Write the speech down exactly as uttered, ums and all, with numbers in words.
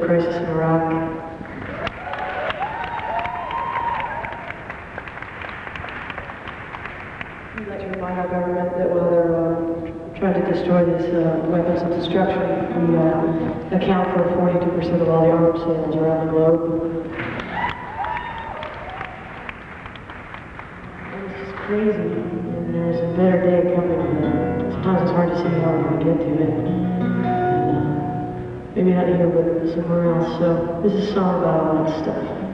crisis in Iraq. We'd like to remind our government that while they're uh, trying to destroy these uh, weapons of destruction, we uh, account for forty-two percent of all the arms sales around the globe. And it's just crazy, and there's a better day coming. Uh, sometimes it's hard to see how we're going to get to it. And, uh, maybe not here, but somewhere else. So this is a song about all that stuff.